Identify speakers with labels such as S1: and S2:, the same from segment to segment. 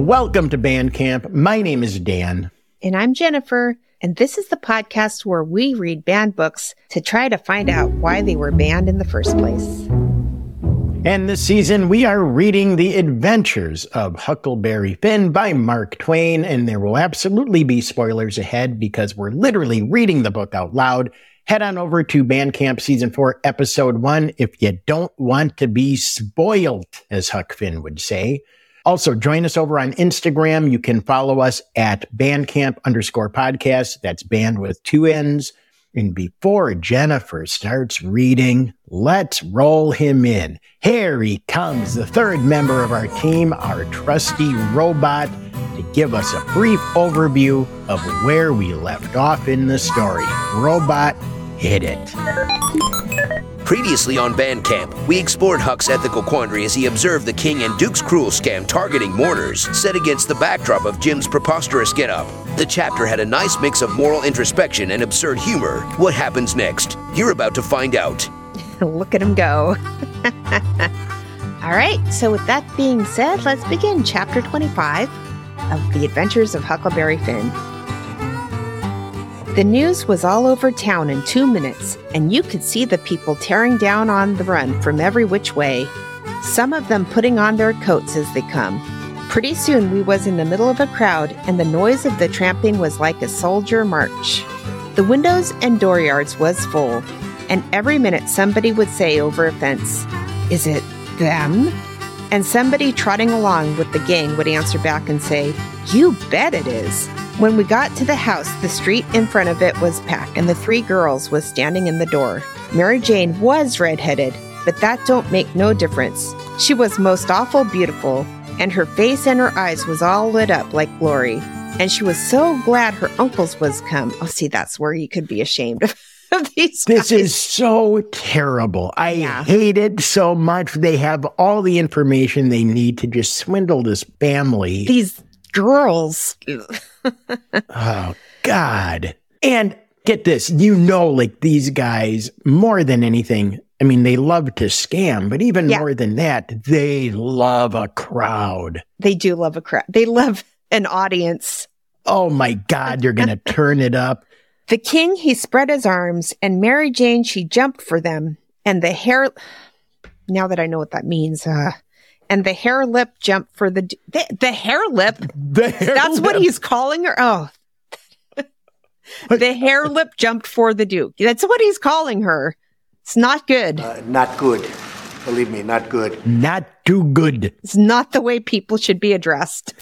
S1: Welcome to Band Camp. My name is Dan.
S2: And I'm Jennifer. And this is the podcast where we read banned books to try to find out why they were banned in the first place.
S1: And this season, we are reading The Adventures of Huckleberry Finn by Mark Twain. And there will absolutely be spoilers ahead because we're literally reading the book out loud. Head on over to Bandcamp Season 4, Episode 1 if you don't want to be spoiled, as Huck Finn would say. Also, join us over on Instagram. You can follow us at Bandcamp_podcast. That's band with 2 N's. And before Jennifer starts reading, let's roll him in. Here he comes, the third member of our team, our trusty robot, to give us a brief overview of where we left off in the story. Robot, hit it.
S3: Previously on Bandcamp, we explored Huck's ethical quandary as he observed the King and Duke's cruel scam targeting mourners, set against the backdrop of Jim's preposterous get-up. The chapter had a nice mix of moral introspection and absurd humor. What happens next? You're about to find out.
S2: Look at him go. All right, so with that being said, let's begin Chapter 25 of The Adventures of Huckleberry Finn. The news was all over town in 2 minutes, and you could see the people tearing down on the run from every which way, some of them putting on their coats as they come. Pretty soon we was in the middle of a crowd, and the noise of the tramping was like a soldier march. The windows and dooryards was full, and every minute somebody would say over a fence, "Is it them?" And somebody trotting along with the gang would answer back and say, "You bet it is." When we got to the house, the street in front of it was packed, and the 3 girls was standing in the door. Mary Jane was red-headed, but that don't make no difference. She was most awful beautiful, and her face and her eyes was all lit up like glory. And she was so glad her uncles was come. Oh, see, that's where you could be ashamed of these guys.
S1: This is so terrible. I hate it so much. They have all the information they need to just swindle this family.
S2: These girls.
S1: Oh, God. And get this, like these guys, more than anything, I mean, they love to scam, but even more than that, they love a crowd.
S2: They do love a crowd. They love an audience.
S1: Oh, my God, you're going to turn it up.
S2: The king, he spread his arms, and Mary Jane, she jumped for them, and the hare, now that I know what that means, and the hare lip jumped for the hare lip? That's what he's calling her? Oh. The hare lip jumped for the Duke. That's what he's calling her. It's not good.
S4: Not good. Believe me, not good.
S1: Not too good.
S2: It's not the way people should be addressed.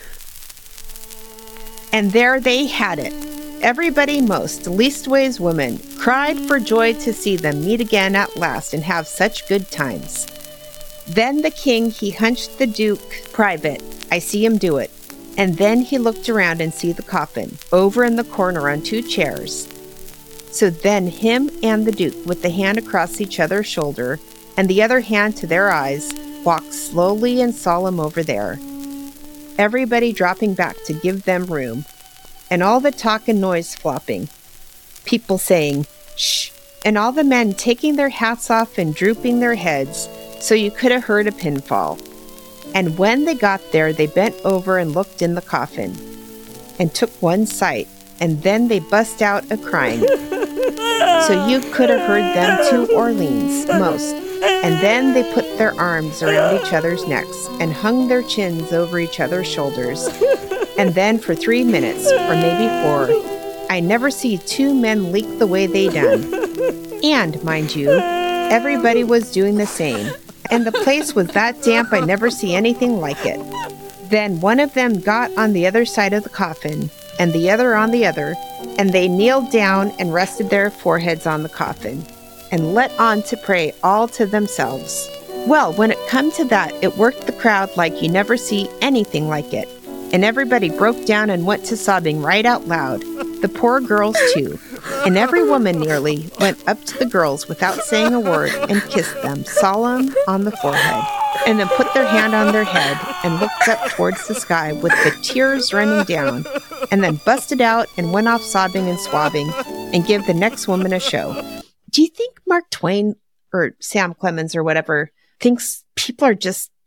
S2: And there they had it. Everybody, most, leastways women, cried for joy to see them meet again at last and have such good times. Then the king, he hunched the Duke private. I see him do it. And then he looked around and see the coffin, over in the corner on 2 chairs. So then him and the Duke, with the hand across each other's shoulder, and the other hand to their eyes, walked slowly and solemn over there. Everybody dropping back to give them room, and all the talk and noise flopping. People saying, "Shh," and all the men taking their hats off and drooping their heads, so you could have heard a pin fall. And when they got there, they bent over and looked in the coffin, and took one sight, and then they bust out a-crying. So you could have heard them 2 Orleans, most. And then they put their arms around each other's necks, and hung their chins over each other's shoulders. And then for 3 minutes, or maybe 4, I never see 2 men leak the way they done. And, mind you, everybody was doing the same. And the place was that damp I never see anything like it. Then one of them got on the other side of the coffin, and the other on the other, and they kneeled down and rested their foreheads on the coffin, and let on to pray all to themselves. Well, when it come to that, it worked the crowd like you never see anything like it. And everybody broke down and went to sobbing right out loud. The poor girls, too. And every woman nearly went up to the girls without saying a word and kissed them solemn on the forehead, and then put their hand on their head and looked up towards the sky with the tears running down, and then busted out and went off sobbing and swabbing and give the next woman a show. Do you think Mark Twain or Sam Clemens or whatever thinks people are just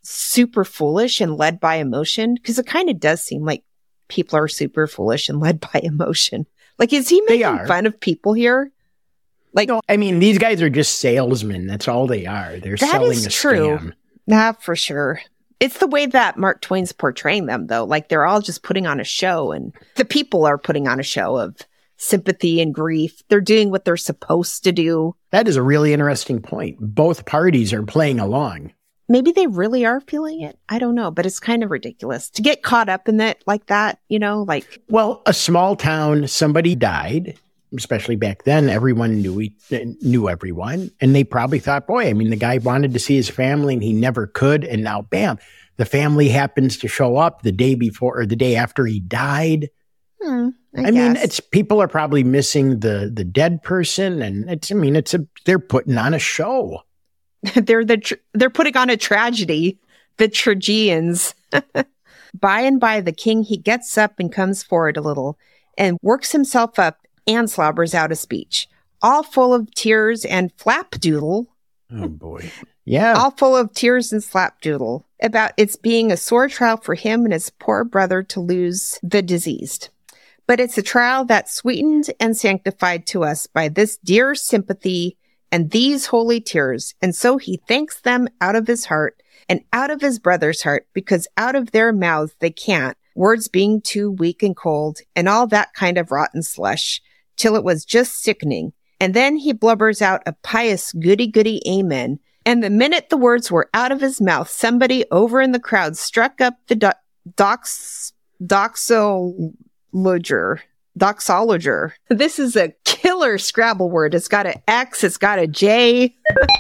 S2: super foolish and led by emotion? Because it kind of does seem like people are super foolish and led by emotion. Like, is he making fun of people here? Like,
S1: no, I mean, these guys are just salesmen. That's all they are. They're selling a scam.
S2: Nah, for sure. It's the way that Mark Twain's portraying them, though. Like, they're all just putting on a show, and the people are putting on a show of sympathy and grief. They're doing what they're supposed to do.
S1: That is a really interesting point. Both parties are playing along.
S2: Maybe they really are feeling it. I don't know, but it's kind of ridiculous to get caught up in it like that, you know, like.
S1: Well, a small town, somebody died, especially back then. Everyone knew everyone. And they probably thought, boy, I mean, the guy wanted to see his family and he never could. And now, bam, the family happens to show up the day before or the day after he died. I mean, people are probably missing the dead person. And they're putting on a show.
S2: They're putting on a tragedy, the Tragians. By and by, the king, he gets up and comes forward a little and works himself up and slobbers out a speech, all full of tears and flapdoodle.
S1: Oh, boy. Yeah.
S2: All full of tears and slapdoodle about it's being a sore trial for him and his poor brother to lose the diseased. But it's a trial that's sweetened and sanctified to us by this dear sympathy and these holy tears. And so he thanks them out of his heart and out of his brother's heart, because out of their mouths they can't, words being too weak and cold, and all that kind of rotten slush, till it was just sickening. And then he blubbers out a pious goody-goody amen. And the minute the words were out of his mouth, somebody over in the crowd struck up the doxologer. This is a killer Scrabble word. It's got an X, it's got a J.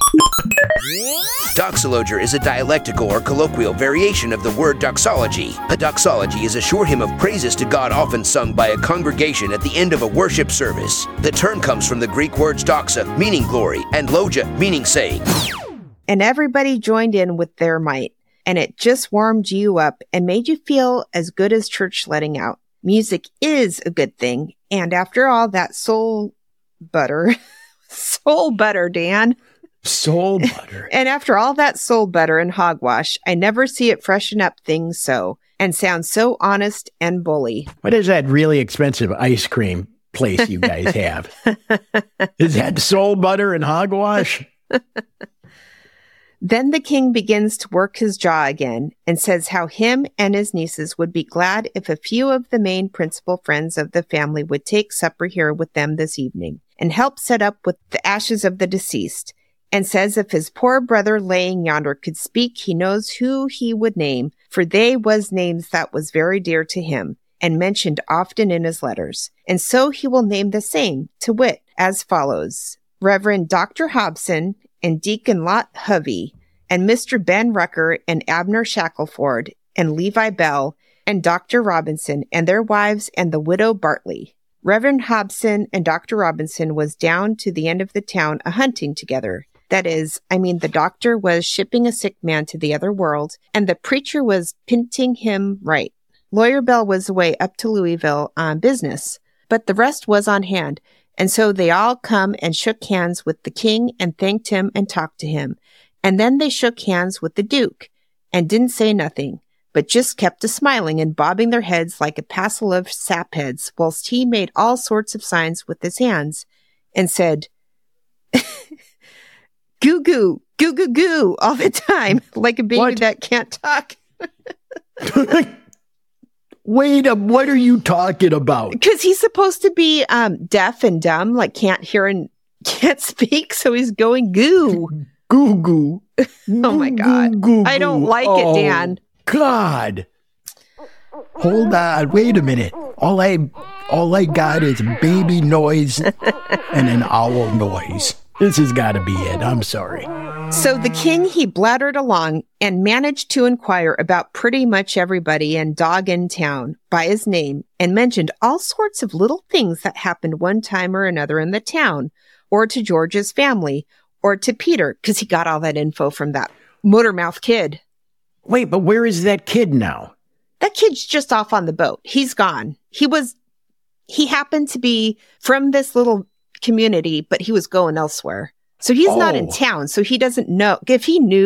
S3: Doxologer is a dialectical or colloquial variation of the word doxology. A doxology is a short hymn of praises to God often sung by a congregation at the end of a worship service. The term comes from the Greek words doxa, meaning glory, and logia, meaning saying.
S2: And everybody joined in with their might, and it just warmed you up and made you feel as good as church letting out. Music is a good thing, and after all that soul butter, Dan.
S1: Soul butter.
S2: And after all that soul butter and hogwash, I never see it freshen up things so, and sound so honest and bully.
S1: What is that really expensive ice cream place you guys have? Is that soul butter and hogwash?
S2: Then the king begins to work his jaw again and says how him and his nieces would be glad if a few of the main principal friends of the family would take supper here with them this evening and help set up with the ashes of the deceased, and says if his poor brother laying yonder could speak, he knows who he would name, for they was names that was very dear to him and mentioned often in his letters. And so he will name the same, to wit, as follows: Reverend Dr. Hobson and Deacon Lot Hovey, and Mr. Ben Rucker and Abner Shackelford, and Levi Bell, and Dr. Robinson, and their wives, and the widow Bartley. Reverend Hobson and Dr. Robinson was down to the end of the town a-hunting together. That is, the doctor was shipping a sick man to the other world, and the preacher was pinting him right. Lawyer Bell was away up to Louisville on business, but the rest was on hand. And so they all come and shook hands with the king and thanked him and talked to him. And then they shook hands with the duke and didn't say nothing, but just kept a-smiling and bobbing their heads like a passel of sapheads, whilst he made all sorts of signs with his hands and said, goo goo, goo goo goo, all the time, like a baby that can't talk.
S1: Wait, what are you talking about?
S2: Because he's supposed to be deaf and dumb, like can't hear and can't speak, so he's going goo.
S1: Goo goo.
S2: Oh my God.
S1: Goo,
S2: I don't like it, Dan.
S1: God. Hold on, wait a minute. All I got is baby noise and an owl noise. This has got to be it. I'm sorry.
S2: So the king, he blattered along and managed to inquire about pretty much everybody and dog in town by his name and mentioned all sorts of little things that happened one time or another in the town, or to George's family, or to Peter, because he got all that info from that motormouth kid.
S1: Wait, but where is that kid now?
S2: That kid's just off on the boat. He's gone. He happened to be from this little community, but he was going elsewhere. So he's not in town. So he doesn't know. If he knew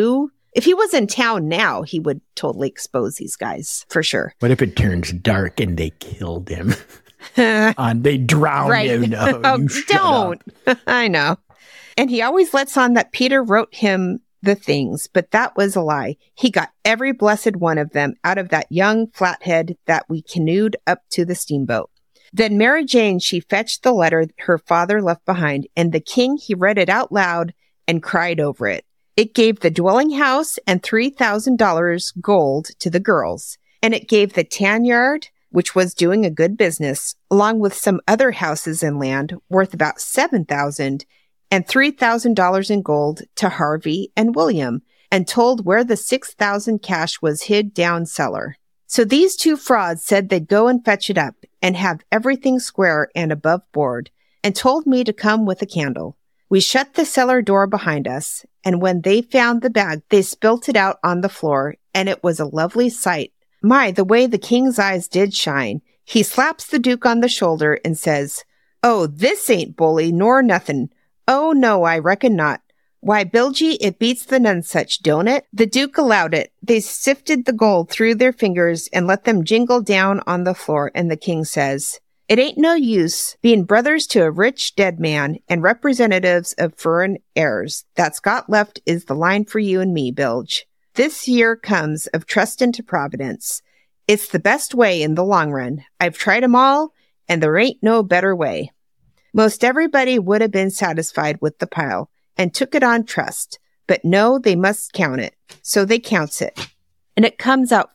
S2: If he was in town now, he would totally expose these guys, for sure.
S1: What if it turns dark and they killed him? They drowned him. No,
S2: oh, don't. I know. And he always lets on that Peter wrote him the things, but that was a lie. He got every blessed one of them out of that young flathead that we canoed up to the steamboat. Then Mary Jane, she fetched the letter her father left behind, and the king, he read it out loud and cried over it. It gave the dwelling house and $3,000 gold to the girls, and it gave the tan yard, which was doing a good business, along with some other houses and land worth about $7,000 and $3,000 in gold to Harvey and William, and told where the $6,000 cash was hid down cellar. So these two frauds said they'd go and fetch it up and have everything square and above board, and told me to come with a candle. We shut the cellar door behind us, and when they found the bag, they spilt it out on the floor, and it was a lovely sight. My, the way the king's eyes did shine. He slaps the Duke on the shoulder and says, "Oh, this ain't bully nor nothin'. Oh, no, I reckon not. Why, Bilgy, it beats the Nonsuch, don't it?" The Duke allowed it. They sifted the gold through their fingers and let them jingle down on the floor, and the king says, "It ain't no use being brothers to a rich dead man and representatives of foreign heirs. That's got left is the line for you and me, Bilge. This year comes of trustin' to Providence. It's the best way in the long run. I've tried 'em all, and there ain't no better way." Most everybody would have been satisfied with the pile and took it on trust, but no, they must count it. So they counts it. And it comes out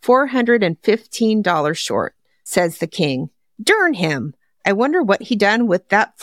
S2: $415 short, says the king. Darn him! I wonder what he done with that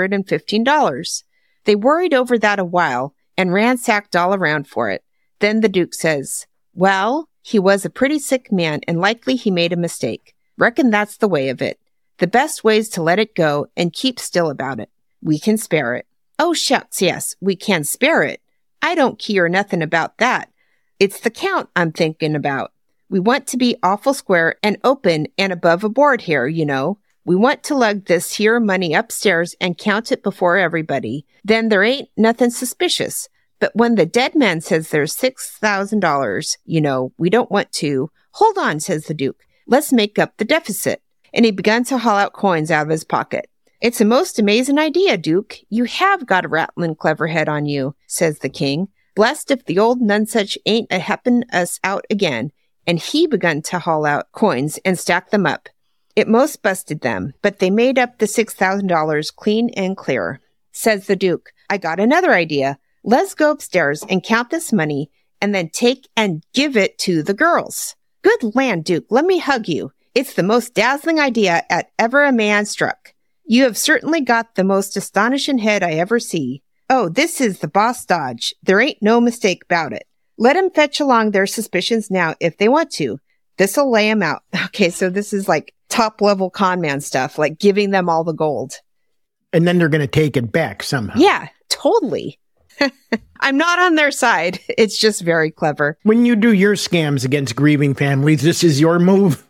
S2: $415. They worried over that a while and ransacked all around for it. Then the Duke says, "Well, he was a pretty sick man and likely he made a mistake. Reckon that's the way of it. The best way's to let it go and keep still about it. We can spare it." "Oh, shucks, yes, we can spare it. I don't care nothing about that. It's the count I'm thinking about. We want to be awful square and open and above a board here, you know. We want to lug this here money upstairs and count it before everybody. Then there ain't nothing suspicious. But when the dead man says there's $6,000, you know, we don't want to." "Hold on," says the Duke. "Let's make up the deficit." And he began to haul out coins out of his pocket. "It's a most amazing idea, Duke. You have got a rattling clever head on you," says the king. "Blessed if the old Nonsuch ain't a helpin' us out again." And he begun to haul out coins and stack them up. It most busted them, but they made up the $6,000 clean and clear. Says the Duke, "I got another idea. Let's go upstairs and count this money and then take and give it to the girls." "Good land, Duke, let me hug you. It's the most dazzling idea at ever a man struck. You have certainly got the most astonishing head I ever see. Oh, this is the boss dodge. There ain't no mistake about it. Let 'em fetch along their suspicions now if they want to. This'll lay 'em out." Okay, so this is like top level con man stuff, like giving them all the gold.
S1: And then they're going to take it back somehow.
S2: Yeah, totally. I'm not on their side. It's just very clever.
S1: When you do your scams against grieving families, this is your move.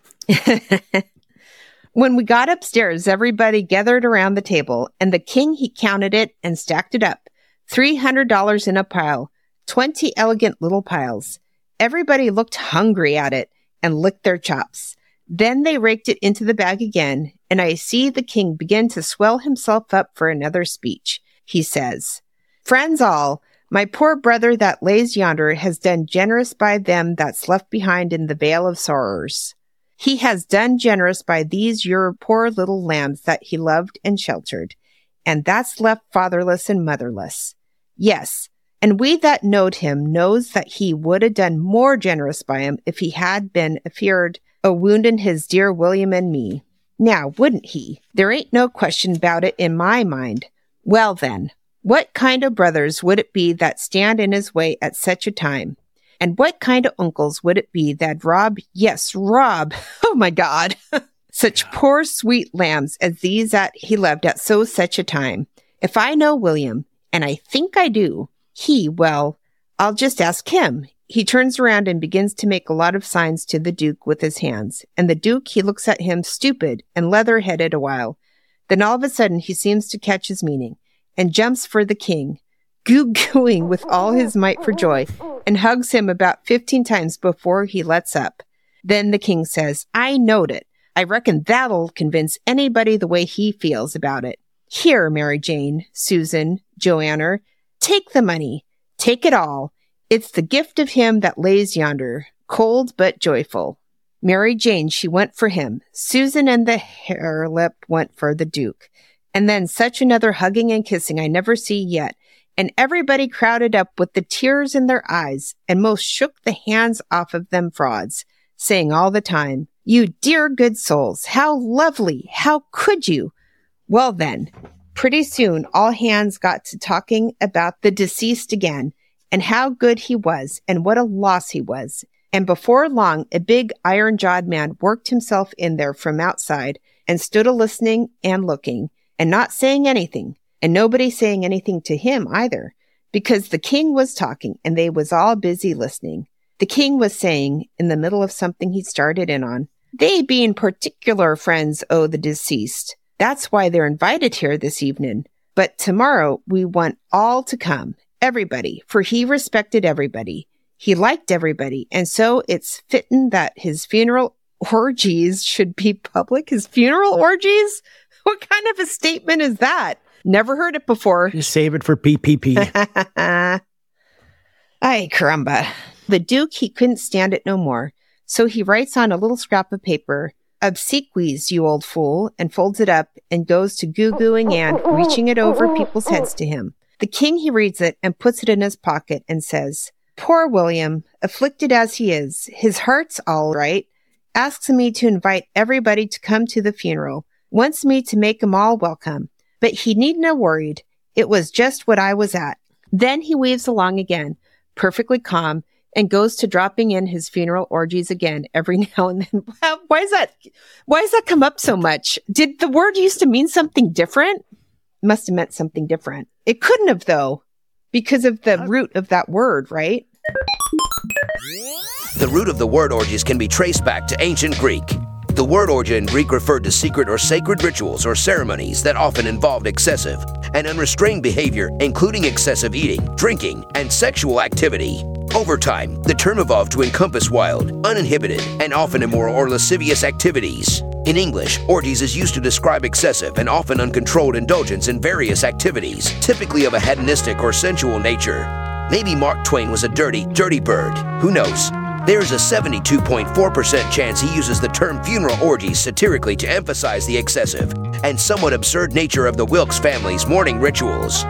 S2: When we got upstairs, everybody gathered around the table, and the king, he counted it and stacked it up. $300 in a pile, 20 elegant little piles. Everybody looked hungry at it and licked their chops. Then they raked it into the bag again, and I see the king begin to swell himself up for another speech. He says, "Friends all, my poor brother that lays yonder has done generous by them that's left behind in the vale of sorrowers. He has done generous by these your poor little lambs that he loved and sheltered, and that's left fatherless and motherless. Yes, and we that knowed him knows that he would have done more generous by him if he had been afeard o' woundin' his dear William and me. Now, wouldn't he? There ain't no question about it in my mind. Well then, what kind of brothers would it be that stand in his way at such a time? And what kind of uncles would it be that rob, yes, rob, oh my God, such poor sweet lambs as these that he loved at so such a time? If I know William, and I think I do, well, I'll just ask him." He turns around and begins to make a lot of signs to the Duke with his hands. And the Duke, he looks at him stupid and leather-headed a while. Then all of a sudden he seems to catch his meaning and jumps for the king, goo-gooing with all his might for joy, and hugs him about 15 times before he lets up. Then the king says, I knowed it. I reckon that'll convince anybody the way he feels about it. Here, Mary Jane, Susan, Joanna, take the money. Take it all. It's the gift of him that lays yonder, cold but joyful. Mary Jane, she went for him. Susan and the harelip went for the Duke. And then such another hugging and kissing I never see yet. And everybody crowded up with the tears in their eyes, and most shook the hands off of them frauds, saying all the time, You dear good souls, how lovely, how could you? Well then, pretty soon all hands got to talking about the deceased again, and how good he was, and what a loss he was. And before long, a big iron-jawed man worked himself in there from outside, and stood a-listening and looking, and not saying anything, and nobody saying anything to him either, because the king was talking, and they was all busy listening. The king was saying, in the middle of something he started in on, they being particular friends o' the deceased. That's why they're invited here this evening. But tomorrow we want all to come, everybody, for he respected everybody. He liked everybody, and so it's fitting that his funeral orgies should be public. His funeral orgies? What kind of a statement is that? Never heard it before.
S1: Just save it for PPP.
S2: Ay, caramba. The Duke, he couldn't stand it no more, so he writes on a little scrap of paper, Obsequies, you old fool, and folds it up and goes to goo-gooing and reaching it over people's heads to him. The king, he reads it and puts it in his pocket and says, Poor William, afflicted as he is, his heart's all right, asks me to invite everybody to come to the funeral, wants me to make 'em all welcome. But he needn't have worried. It was just what I was at. Then he weaves along again, perfectly calm, and goes to dropping in his funeral orgies again every now and then. Why does that come up so much? Did the word used to mean something different? Must have meant something different. It couldn't have, though, because of the root of that word, right?
S3: The root of the word orgies can be traced back to ancient Greek. The word orgy in Greek referred to secret or sacred rituals or ceremonies that often involved excessive and unrestrained behavior, including excessive eating, drinking, and sexual activity. Over time, the term evolved to encompass wild, uninhibited, and often immoral or lascivious activities. In English, orgies is used to describe excessive and often uncontrolled indulgence in various activities, typically of a hedonistic or sensual nature. Maybe Mark Twain was a dirty, dirty bird. Who knows? There is a 72.4% chance he uses the term funeral orgies satirically to emphasize the excessive and somewhat absurd nature of the Wilkes family's mourning rituals.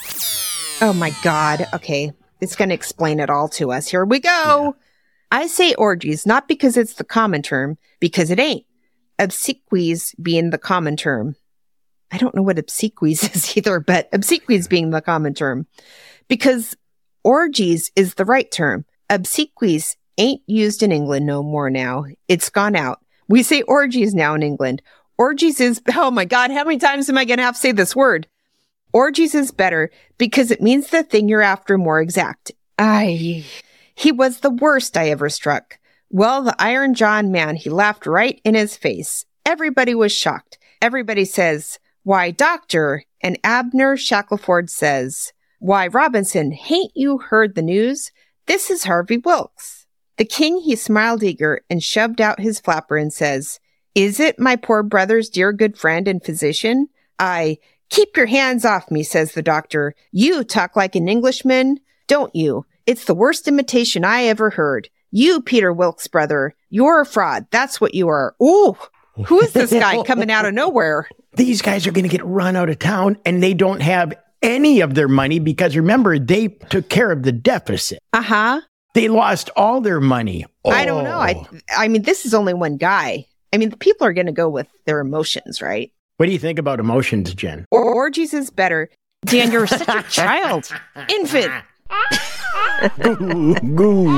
S2: Oh my God. Okay. It's going to explain it all to us. Here we go. Yeah. I say orgies, not because it's the common term, because it ain't. Obsequies being the common term. I don't know what obsequies is either, but obsequies being the common term. Because orgies is the right term. Obsequies ain't used in England no more now. It's gone out. We say orgies now in England. Orgies is, oh my God, how many times am I going to have to say this word? Orgies is better because it means the thing you're after more exact. He was the worst I ever struck. Well, the iron-jawed man, he laughed right in his face. Everybody was shocked. Everybody says, Why, doctor, and Abner Shackelford says, Why, Robinson, hain't you heard the news? This is Harvey Wilkes. The king, he smiled eager and shoved out his flapper and says, Is it my poor brother's dear good friend and physician? Keep your hands off me, says the doctor. You talk like an Englishman, don't you? It's the worst imitation I ever heard. You, Peter Wilkes' brother, you're a fraud. That's what you are. Ooh, who is this guy coming out of nowhere?
S1: These guys are going to get run out of town, and they don't have any of their money because, remember, they took care of the deficit.
S2: Uh-huh.
S1: They lost all their money.
S2: I don't know. I mean, this is only one guy. I mean, the people are going to go with their emotions, right?
S1: What do you think about emotions, Jen?
S2: Orgies is better. Dan, you're such a child. Infant.
S1: Goo.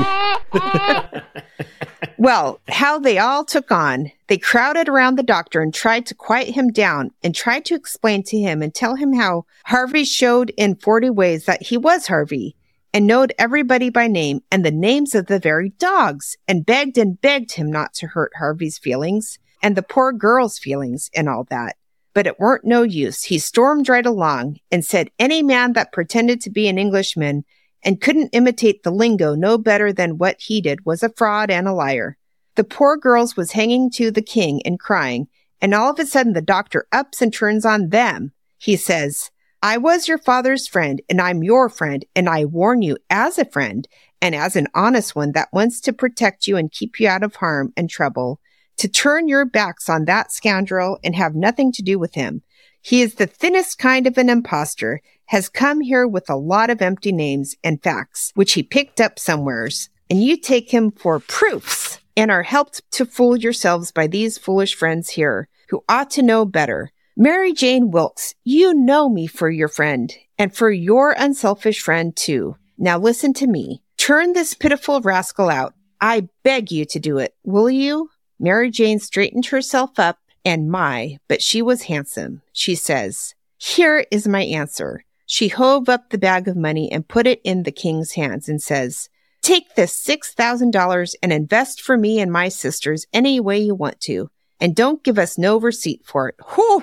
S2: Well, how they all took on. They crowded around the doctor and tried to quiet him down and tried to explain to him and tell him how Harvey showed in 40 ways that he was Harvey and knowed everybody by name and the names of the very dogs and begged him not to hurt Harvey's feelings and the poor girl's feelings and all that. But it weren't no use. He stormed right along and said any man that pretended to be an Englishman and couldn't imitate the lingo no better than what he did, was a fraud and a liar. The poor girls was hanging to the king and crying, and all of a sudden the doctor ups and turns on them. He says, I was your father's friend, and I'm your friend, and I warn you as a friend, and as an honest one that wants to protect you and keep you out of harm and trouble, to turn your backs on that scoundrel and have nothing to do with him. He is the thinnest kind of an imposter, has come here with a lot of empty names and facts, which he picked up somewheres, and you take him for proofs and are helped to fool yourselves by these foolish friends here, who ought to know better. Mary Jane Wilkes, you know me for your friend, and for your unselfish friend too. Now listen to me. Turn this pitiful rascal out. I beg you to do it. Will you? Mary Jane straightened herself up, and but she was handsome. She says, here is my answer. She hove up the bag of money and put it in the king's hands and says, take this $6,000 and invest for me and my sisters any way you want to. And don't give us no receipt for it. Whew.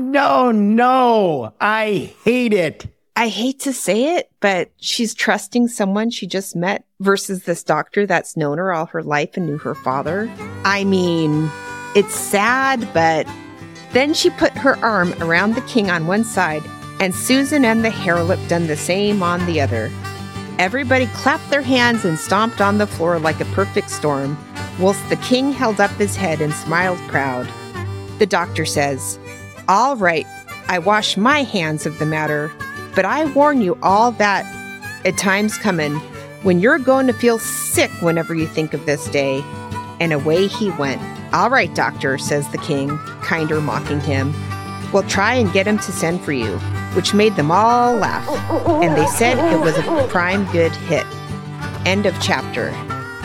S1: No. I hate it.
S2: I hate to say it, but she's trusting someone she just met versus this doctor that's known her all her life and knew her father. I mean, it's sad, but then she put her arm around the king on one side, and Susan and the harelip done the same on the other. Everybody clapped their hands and stomped on the floor like a perfect storm, whilst the king held up his head and smiled proud. The doctor says, all right, I wash my hands of the matter, but I warn you all that a time's coming when you're going to feel sick whenever you think of this day. And away he went. All right, doctor, says the king, kinder mocking him. We'll try and get him to send for you, which made them all laugh. And they said it was a prime good hit. End of chapter.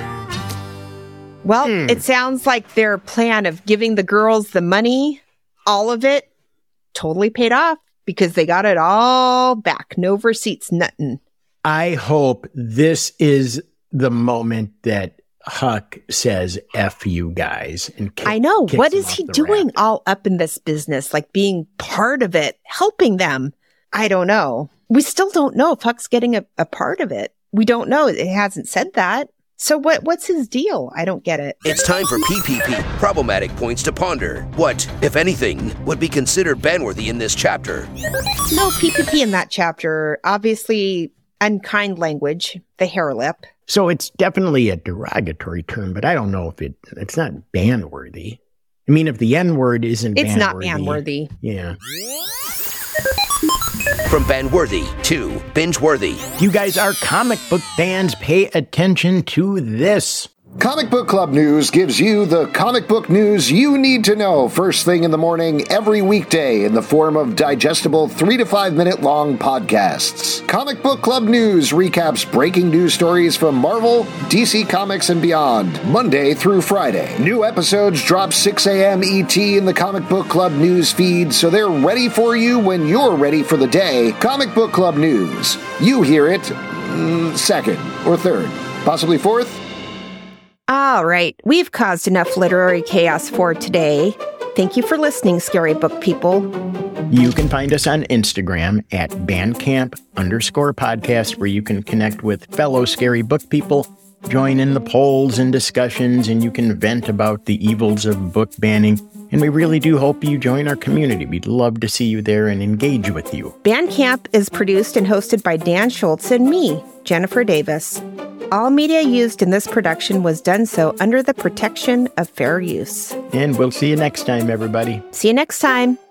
S2: Well, It sounds like their plan of giving the girls the money, all of it, totally paid off because they got it all back. No receipts, nothing.
S1: I hope this is the moment that Huck says, F you guys. And
S2: I know. What is he doing all up in this business? Like being part of it, helping them. I don't know. We still don't know if Huck's getting a part of it. We don't know. It hasn't said that. So what's his deal? I don't get it.
S3: It's time for PPP, problematic points to ponder. What, if anything, would be considered banworthy in this chapter?
S2: No PPP in that chapter. Obviously, unkind language, the harelip.
S1: So it's definitely a derogatory term, but I don't know if it's not banworthy. I mean, if the N-word isn't
S2: it's
S1: banworthy.
S2: Not banworthy.
S1: Yeah.
S3: From banworthy to binge-worthy.
S1: You guys are comic book fans. Pay attention to this.
S5: Comic Book Club News gives you the comic book news you need to know first thing in the morning every weekday in the form of digestible 3 to 5 minute long podcasts. Comic Book Club News recaps breaking news stories from Marvel, DC Comics, and beyond, Monday through Friday. New episodes drop 6 a.m. ET in the Comic Book Club News feed, so they're ready for you when you're ready for the day. Comic Book Club News. You hear it second or third, possibly fourth.
S2: All right, we've caused enough literary chaos for today. Thank you for listening, scary book people.
S1: You can find us on Instagram at Bandcamp_podcast, where you can connect with fellow scary book people, join in the polls and discussions, and you can vent about the evils of book banning. And we really do hope you join our community. We'd love to see you there and engage with you.
S2: Bandcamp is produced and hosted by Dan Schultz and me, Jennifer Davis. All media used in this production was done so under the protection of fair use.
S1: And we'll see you next time, everybody.
S2: See you next time.